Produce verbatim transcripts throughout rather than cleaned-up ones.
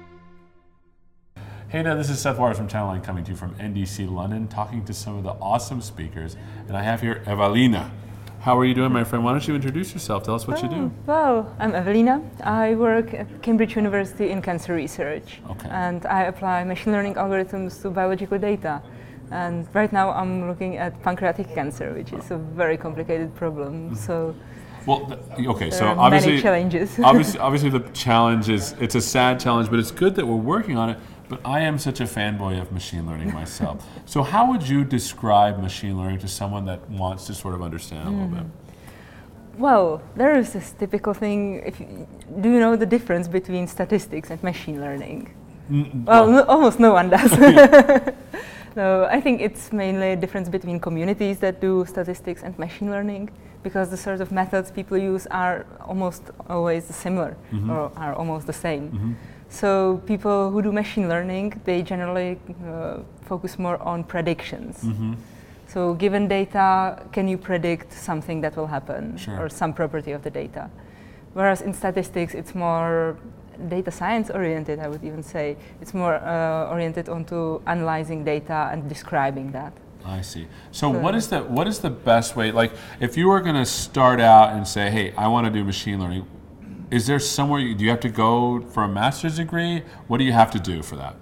Hey there, this is Seth Waters from Channel nine coming to you from N D C London, talking to some of the awesome speakers. And I have here Evelina. How are you doing, my friend? Why don't you introduce yourself? Tell us what oh, you do. Well, I'm Evelina. I work at Cambridge University in cancer research. Okay. And I apply machine learning algorithms to biological data. And right now I'm looking at pancreatic cancer, which is a very complicated problem. Mm-hmm. So. Well, th- okay, there so are obviously, many challenges. obviously, obviously the challenge is, it's a sad challenge, but it's good that we're working on it. But I am such a fanboy of machine learning myself. So how would you describe machine learning to someone that wants to sort of understand a little mm. bit? Well, there is this typical thing. If you, do you know the difference between statistics and machine learning? Mm, well, no, almost no one does. No, I think it's mainly a difference between communities that do statistics and machine learning, because the sort of methods people use are almost always similar, mm-hmm. or are almost the same. Mm-hmm. So people who do machine learning, they generally uh, focus more on predictions. Mm-hmm. So given data, can you predict something that will happen, sure. or some property of the data? Whereas in statistics, it's more data science oriented, I would even say. It's more uh, oriented onto analyzing data and describing that. I see. So, so what is the what is the best way? Like, if you were going to start out and say, "Hey, I want to do machine learning," is there somewhere you, do you have to go for a master's degree? What do you have to do for that?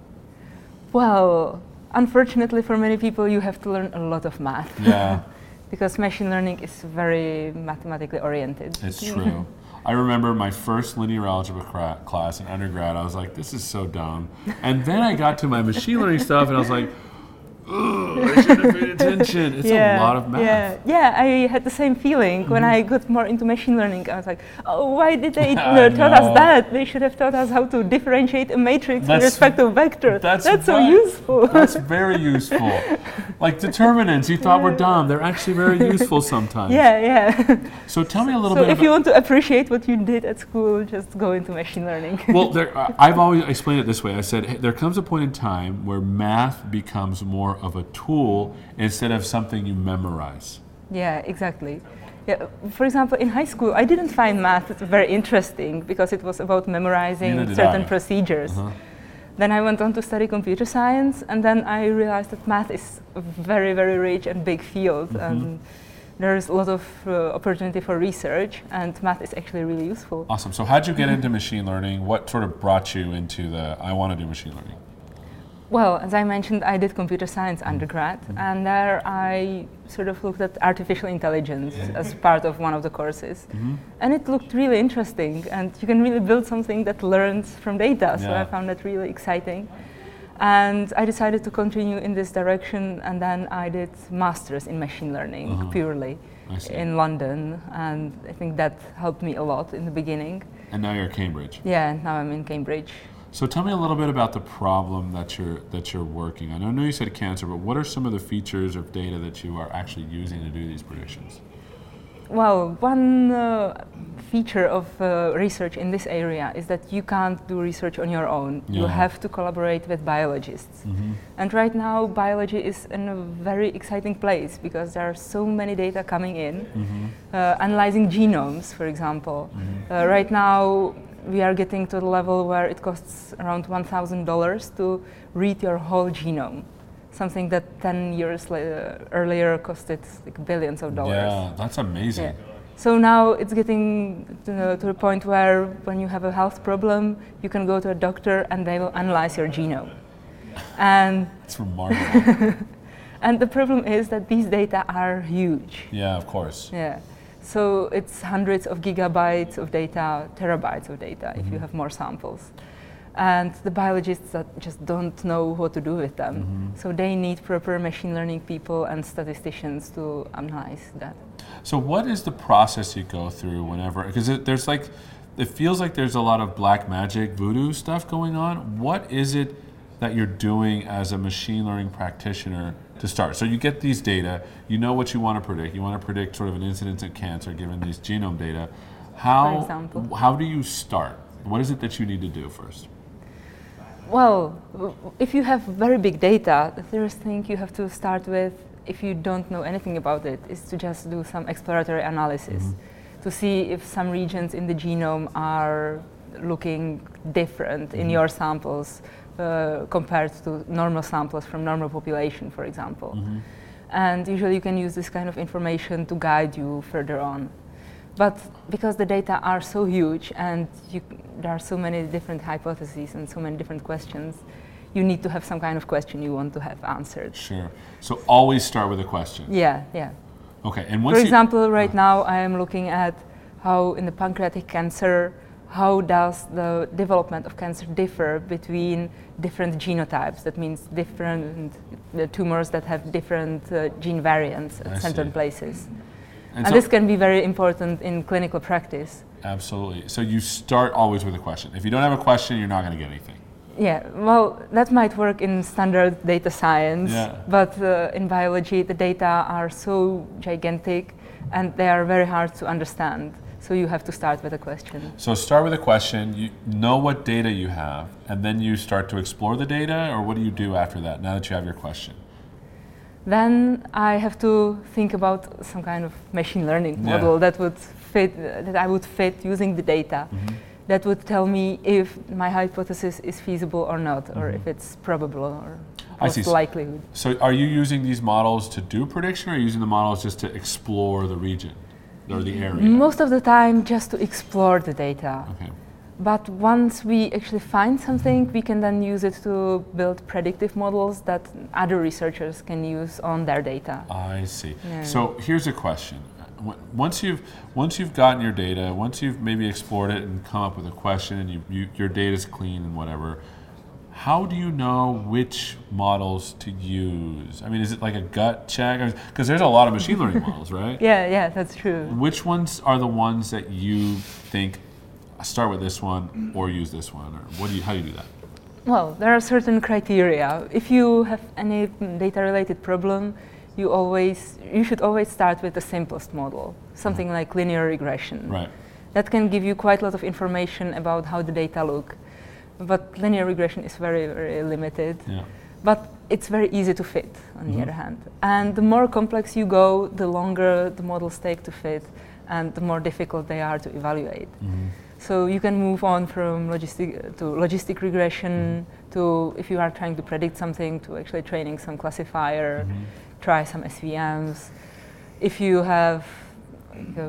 Well, unfortunately, for many people, you have to learn a lot of math. Yeah. Because machine learning is very mathematically oriented. It's true. I remember my first linear algebra cra- class in undergrad. I was like, this is so dumb. And then I got to my machine learning stuff, and I was like, ugh, I should have paid attention. It's yeah, a lot of math. Yeah, yeah, I had the same feeling mm-hmm. when I got more into machine learning. I was like, oh, why did they uh, taught us that? They should have taught us how to differentiate a matrix that's, with respect to vectors. That's, that's so right. useful. That's very useful. Like determinants you thought were dumb, they're actually very useful sometimes. Yeah, yeah. So tell me a little so bit if you want to appreciate what you did at school, just go into machine learning. Well, there, uh, I've always explained it this way. I said, hey, there comes a point in time where math becomes more of a tool instead of something you memorize. Yeah, exactly. Yeah, for example, in high school, I didn't find math very interesting because it was about memorizing certain I. procedures. Uh-huh. Then I went on to study computer science, and then I realized that math is a very, very rich and big field, mm-hmm. and there's a lot of uh, opportunity for research, and math is actually really useful. Awesome. So how'd you get into machine learning? What sort of brought you into the, I want to do machine learning? Well, as I mentioned, I did computer science undergrad, mm-hmm. and there I sort of looked at artificial intelligence yeah. as part of one of the courses. Mm-hmm. And it looked really interesting, and you can really build something that learns from data, so yeah. I found that really exciting. And I decided to continue in this direction, and then I did masters in machine learning uh-huh. purely in London, and I think that helped me a lot in the beginning. And now you're at Cambridge? Yeah, now I'm in Cambridge. So tell me a little bit about the problem that you're that you're working on. I know you said cancer, but what are some of the features of data that you are actually using to do these predictions? Well, one uh, feature of uh, research in this area is that you can't do research on your own. Yeah. You have to collaborate with biologists. Mm-hmm. And right now, biology is in a very exciting place because there are so many data coming in, mm-hmm. uh, analyzing genomes, for example. Mm-hmm. Uh, right now, we are getting to the level where it costs around one thousand dollars to read your whole genome. Something that ten years later, earlier costed like billions of dollars. Yeah, that's amazing. Yeah. So now it's getting to, to the point where when you have a health problem, you can go to a doctor and they will analyze your genome. And it's remarkable. And the problem is that these data are huge. Yeah, of course. Yeah. So it's hundreds of gigabytes of data, terabytes of data, mm-hmm. if you have more samples. And the biologists that just don't know what to do with them. Mm-hmm. So they need proper machine learning people and statisticians to analyze that. So what is the process you go through whenever, because there's like, it feels like there's a lot of black magic voodoo stuff going on. What is it that you're doing as a machine learning practitioner to start? So you get these data, you know what you want to predict. You want to predict sort of an incidence of cancer given these genome data. How, For example. How do you start? What is it that you need to do first? Well, if you have very big data, the first thing you have to start with, if you don't know anything about it, is to just do some exploratory analysis mm-hmm. to see if some regions in the genome are looking different Mm-hmm. in your samples uh, compared to normal samples from normal population, for example. Mm-hmm. And usually you can use this kind of information to guide you further on. But because the data are so huge and you, there are so many different hypotheses and so many different questions, you need to have some kind of question you want to have answered. Sure. So always start with a question. Yeah, yeah. Okay. And once For you, example, right now I am looking at how in the pancreatic cancer, how does the development of cancer differ between different genotypes? That means different uh, tumors that have different uh, gene variants I at certain see. places. and And so- this can be very important in clinical practice. Absolutely. So you start always with a question. If you don't have a question, you're not going to get anything. Yeah, well, that might work in standard data science, Yeah. but uh, in biology, the data are so gigantic and they are very hard to understand. So you have to start with a question. So start with a question, you know what data you have, and then you start to explore the data, or what do you do after that, now that you have your question? Then I have to think about some kind of machine learning Yeah. model that would fit, uh, that I would fit using the data. Mm-hmm. That would tell me if my hypothesis is feasible or not, or Mhm. if it's probable or I see. most likelihood. So are you using these models to do prediction, or are you using the models just to explore the region or the area? Most of the time, just to explore the data. Okay. But once we actually find something, we can then use it to build predictive models that other researchers can use on their data. I see. Yeah. So here's a question. W- Once you've once you've gotten your data, once you've maybe explored it and come up with a question, and you, you your data's clean and whatever, how do you know which models to use? I mean, is it like a gut check? Because there's a lot of machine learning models, right? Yeah, yeah, that's true. Which ones are the ones that you think start with this one or use this one, or what do you? How do you do that? Well, there are certain criteria. If you have any data-related problem, you always you should always start with the simplest model, something like linear regression. Right. That can give you quite a lot of information about how the data look. But linear regression is very, very limited. Yeah. But it's very easy to fit, on Mhm. the other hand. And the more complex you go, the longer the models take to fit, and the more difficult they are to evaluate. Mhm. So you can move on from logistic to logistic regression to, if you are trying to predict something, to actually training some classifier, Mhm. try some S V Ms. If you have uh,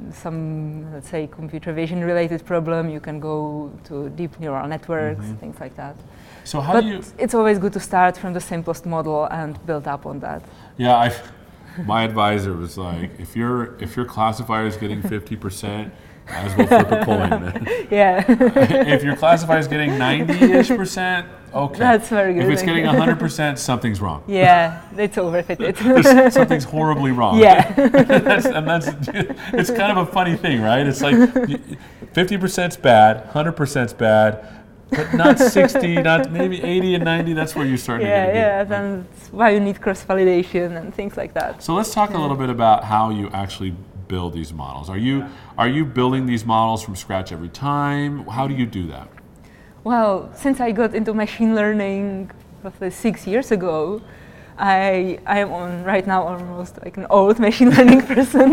some, let's say, computer vision related problem, you can go to deep neural networks, Mhm. things like that. So how but do you? it's always good to start from the simplest model and build up on that. Yeah, I. My advisor was like, if your if your classifier is getting fifty percent, might as well flip a coin, man. Yeah, If your classifier is getting ninety-ish percent, okay. that's very good. If it's getting one hundred percent, something's wrong. Yeah, it's overfitted. There's, something's horribly wrong. Yeah. that's, and that's, it's kind of a funny thing, right? It's like fifty percent's bad, one hundred percent's bad, but not sixty, not maybe eighty and ninety. That's where you're starting Yeah, to get yeah, good. that's why you need cross-validation and things like that. So let's talk a little bit about how you actually build these models. Are you are you building these models from scratch every time? How do you do that? Well, since I got into machine learning roughly six years ago, I I am on right now almost like an old machine learning person.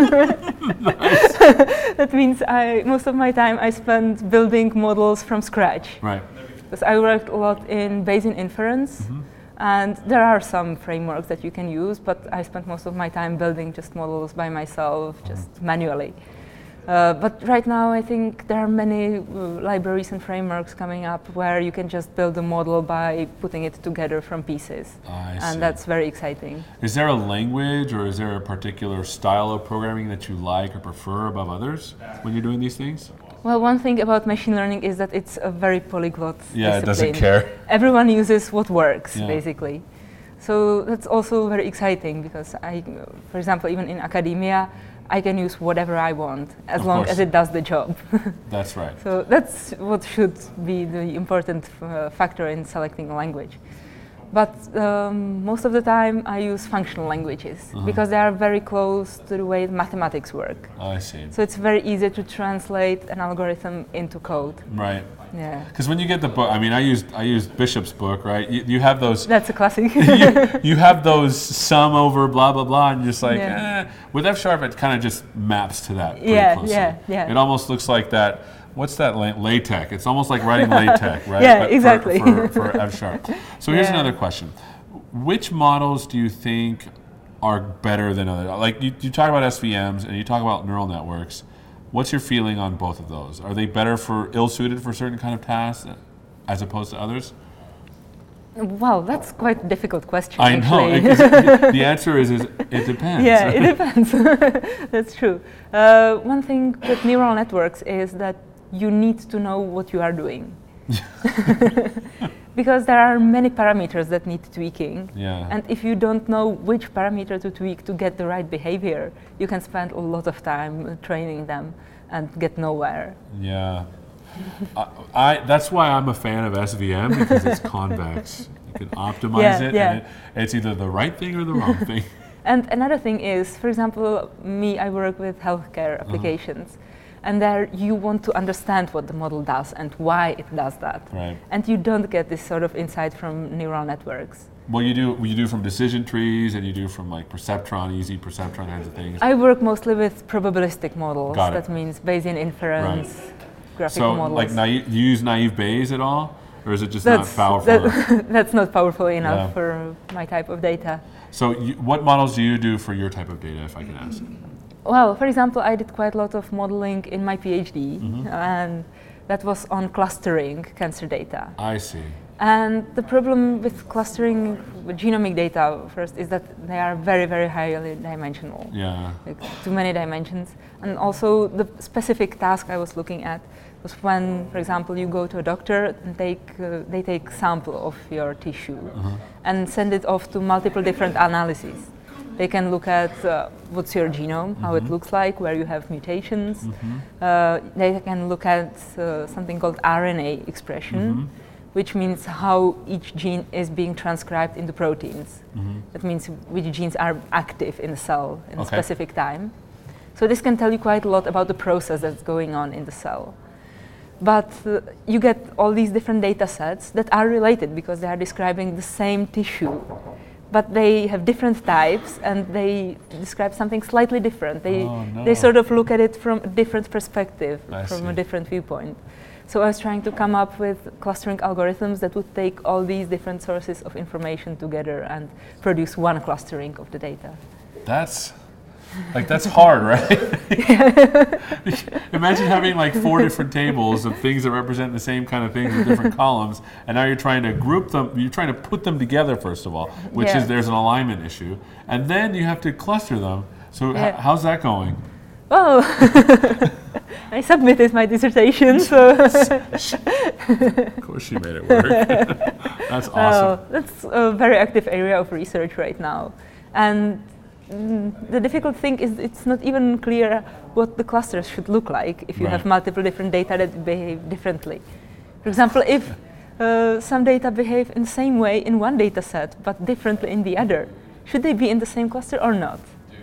That means I most of my time I spend building models from scratch. Right. Because I worked a lot in Bayesian inference, Mhm. and there are some frameworks that you can use, but I spent most of my time building just models by myself, just manually. Uh, but right now, I think there are many uh, libraries and frameworks coming up where you can just build a model by putting it together from pieces, I see. and that's very exciting. Is there a language or is there a particular style of programming that you like or prefer above others when you're doing these things? Well, one thing about machine learning is that it's a very polyglot Yeah, it doesn't discipline. care. Everyone uses what works, Yeah. basically. So that's also very exciting because I, for example, even in academia, I can use whatever I want as Of long course. as it does the job. That's right. So that's what should be the important uh, factor in selecting a language. But um, most of the time I use functional languages Uh-huh. because they are very close to the way mathematics work. I see. So it's very easy to translate an algorithm into code. Right. Yeah. Because when you get the book, I mean, I used I used Bishop's book, right? You, you have those. That's a classic. you, you have those sum over blah blah blah, and you're just like, Yeah. eh. With F sharp, it kind of just maps to that pretty Yeah, closely. yeah, yeah. It almost looks like that what's that la- LaTeX? It's almost like writing LaTeX, right? Yeah, But for- exactly. For, for, F sharp. So here's Yeah. another question: which models do you think are better than others? Like you, you talk about S V Ms and you talk about neural networks. What's your feeling on both of those? Are they better for ill-suited for certain kind of tasks as opposed to others? Well, that's quite a difficult question. I know. actually. It, the answer is, is it depends. Yeah, it depends. That's true. Uh, one thing with neural networks is that you need to know what you are doing. Because there are many parameters that need tweaking. Yeah. And if you don't know which parameter to tweak to get the right behavior, you can spend a lot of time training them and get nowhere. Yeah. I, I that's why I'm a fan of S V M, because it's convex. You can optimize Yeah, it, yeah. and it, it's either the right thing or the wrong thing. And another thing is, for example, me, I work with healthcare applications. And there you want to understand what the model does and why it does that. Right. And you don't get this sort of insight from neural networks. Well, you do you do from decision trees, and you do from like perceptron, easy perceptron kinds of things. I work mostly with probabilistic models. Got it. That means Bayesian inference, graphical So, models. like, naive, do you use naive Bayes at all, or is it just that's, not powerful enough? that, that's not powerful enough Yeah. for my type of data. So, you, what models do you do for your type of data, if I can ask? Well, for example, I did quite a lot of modeling in my PhD, Mhm. and that was on clustering cancer data. I see. And the problem with clustering with genomic data first is that they are very, very highly dimensional, Yeah. like too many dimensions. And also the specific task I was looking at was when, for example, you go to a doctor and take, uh, they take sample of your tissue Uh-huh. and send it off to multiple different analyses. They can look at uh, what's your genome, how it Mhm. looks like, where you have mutations. Mhm. Uh, they can look at uh, something called R N A expression, Mhm. which means how each gene is being transcribed into proteins. Mhm. That means which genes are active in the cell in a Okay. specific time. So this can tell you quite a lot about the process that's going on in the cell. But uh, you get all these different data sets that are related because they are describing the same tissue. But they have different types and they describe something slightly different. They, Oh, no. they sort of look at it from a different perspective, I from a see. different viewpoint. So I was trying to come up with clustering algorithms that would take all these different sources of information together and produce one clustering of the data. That's like that's hard, right? Imagine having like four different tables of things that represent the same kind of things with different columns, and now you're trying to group them. You're trying to put them together first of all, which Yeah. is there's an alignment issue, and then you have to cluster them. So h- Yeah. how's that going? Oh, I submitted my dissertation, so Of course, she made it work. That's awesome. oh, that's a very active area of research right now. And mm, the difficult thing is it's not even clear what the clusters should look like if you Right. have multiple different data that behave differently. For example, if uh, some data behave in the same way in one data set but differently in the other, should they be in the same cluster or not?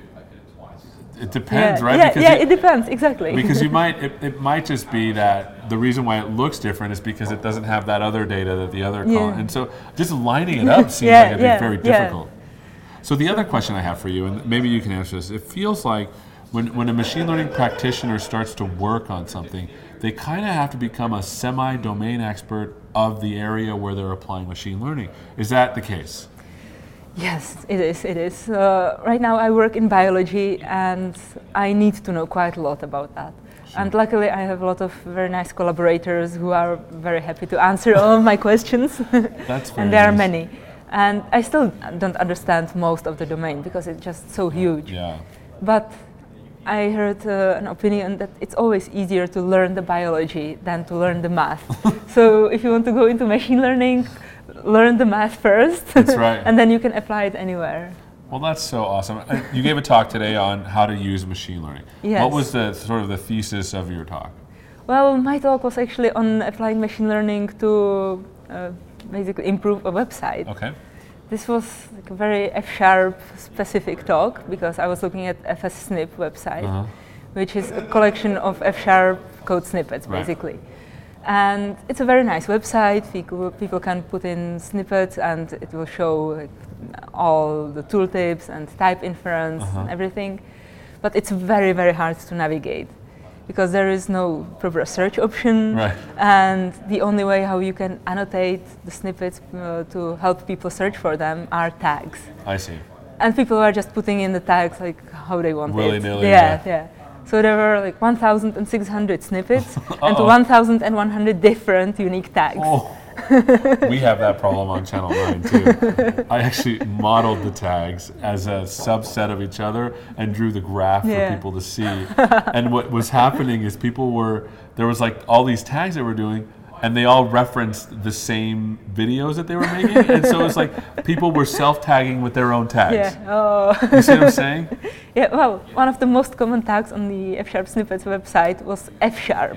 It depends, yeah, right? Yeah, Because yeah you- it depends, exactly. because you might it, it might just be that the reason why it looks different is because it doesn't have that other data that the other Yeah. column, and so just lining it up seems Yeah, like it'd yeah, be very yeah. difficult. So the other question I have for you, and maybe you can answer this, it feels like when, when a machine learning practitioner starts to work on something, they kind of have to become a semi-domain expert of the area where they're applying machine learning. Is that the case? Yes, it is, it is. Uh, right now I work in biology and I need to know quite a lot about that. Sure. And luckily I have a lot of very nice collaborators who are very happy to answer all of my questions. That's very And there are nice. many. And I still don't understand most of the domain because it's just so huge. Yeah. But I heard uh, an opinion that it's always easier to learn the biology than to learn the math. So if you want to go into machine learning, learn the math first. That's right. And then you can apply it anywhere. Well, that's so awesome. Uh, You gave a talk today on how to use machine learning. Yes. What was the sort of the thesis of your talk? Well, my talk was actually on applying machine learning to uh, basically improve a website. Okay. This was like a very F-sharp specific talk because I was looking at F S Snip website, Uh-huh. which is a collection of F-sharp code snippets, Right. basically. And it's a very nice website. People, people can put in snippets and it will show like, all the tooltips and type inference Uh-huh. and everything. But it's very, very hard to navigate. because there is no proper search option, Right. and the only way how you can annotate the snippets uh, to help people search for them are tags. I see. And people were just putting in the tags like how they want Willy-nilly, it. yeah. Yeah, yeah. So there were like one thousand six hundred snippets and Uh-oh. one thousand one hundred different unique tags. Oh. We have that problem on Channel nine too. I actually modeled the tags as a subset of each other and drew the graph Yeah. for people to see. And what was happening is people were, there was like all these tags they were doing, and they all referenced the same videos that they were making. And so it's like people were self-tagging with their own tags. Yeah. Oh. You see what I'm saying? Yeah. Well, one of the most common tags on the F-sharp snippets website was F-sharp.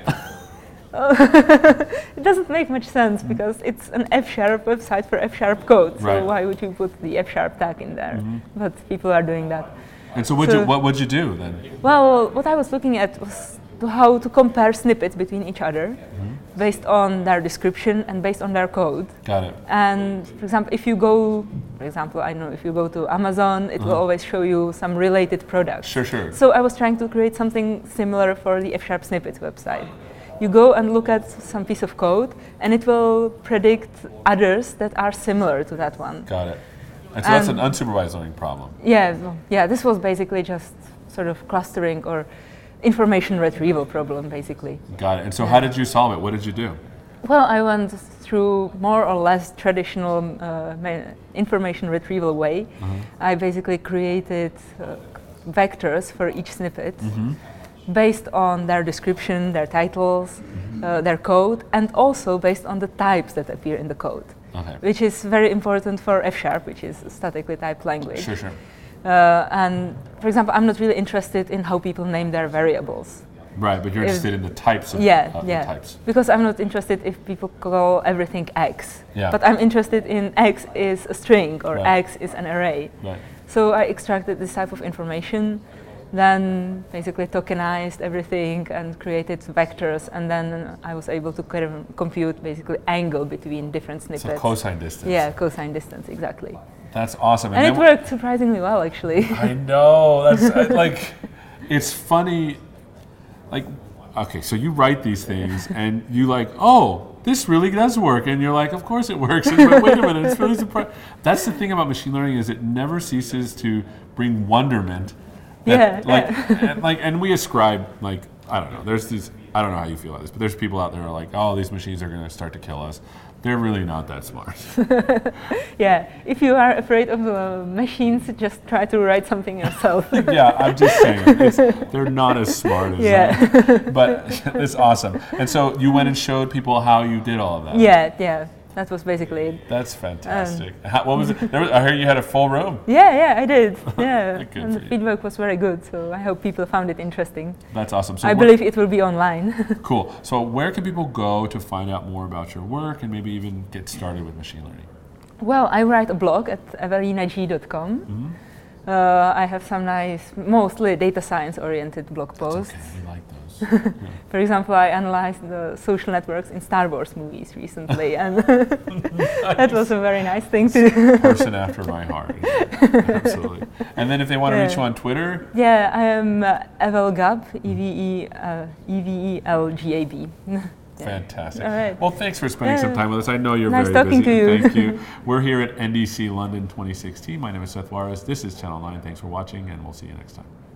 It doesn't make much sense because it's an F-sharp website for F-sharp code. So Right. why would you put the F-sharp tag in there? Mm-hmm. But people are doing that. And so, what'd So- you, what would you do then? Well, what I was looking at was to how to compare snippets between each other Mm-hmm. based on their description and based on their code. Got it. And for example, if you go, for example, I know if you go to Amazon, it will Uh-huh. always show you some related products. Sure, sure. So I was trying to create something similar for the F-sharp snippets website. You go and look at some piece of code, and it will predict others that are similar to that one. Got it. And so that's an Um, unsupervised learning problem. Yeah, well, yeah. This was basically just sort of clustering or information retrieval problem, basically. Got it. And so, how did you solve it? What did you do? Well, I went through more or less traditional uh, ma- information retrieval way. I basically created uh, vectors for each snippet based on their description, their titles, uh, their code, and also based on the types that appear in the code, Okay. which is very important for F-sharp, which is a statically typed language. Sure, sure. Uh, and for example, I'm not really interested in how people name their variables. Right, but you're If- interested in the types of Yeah, uh, yeah. the types. Because I'm not interested if people call everything X. Yeah. But I'm interested in X is a string or Right. X is an array. Right. So I extracted this type of information, then basically tokenized everything and created vectors, and then I was able to kind of compute basically angle between different So snippets. cosine distance. Yeah, cosine distance, exactly. That's awesome. And, then it wh- worked surprisingly well, actually. I know. That's uh, like, it's funny. Like, okay, so you write these things, and you like, oh, this really does work, and you're like, of course it works. And, but wait a minute, it's really surprising. That's the thing about machine learning is it never ceases to bring wonderment. that, Yeah, Like, yeah. and, like, and we ascribe like I don't know. There's these. I don't know how you feel about this, but there's people out there who are like, oh, these machines are going to start to kill us. They're really not that smart. Yeah, if you are afraid of uh, machines, just try to write something yourself. Yeah, I'm just saying, it's, they're not as smart as Yeah. that. But it's awesome. And so you went and showed people how you did all of that. Yeah, yeah, that was basically it. That's fantastic. how, what was it? There was, I heard you had a full room. Yeah, yeah, I did. Yeah, Good and the for you. feedback was very good, so I hope people found it interesting. That's awesome. So I where- believe it will be online. Cool. So where can people go to find out more about your work and maybe even get started with machine learning? Well, I write a blog at evelina g dot com. Mm-hmm. Uh, I have some nice, mostly data science oriented blog posts. Okay, we like those. Yeah. For example, I analyzed the social networks in Star Wars movies recently, and that was a very nice thing to do. Person after my heart. Yeah, absolutely. And then if they want to reach Yeah. you on Twitter, Yeah, I am uh, Evelgab, E V E uh, E V E L G A B. Yeah. fantastic. All right. Well, thanks for spending Yeah. some time with us. I know you're Nice very talking busy. to you. Thank you. We're here at N D C London twenty sixteen. My name is Seth Juarez. This is Channel nine. Thanks for watching, and we'll see you next time.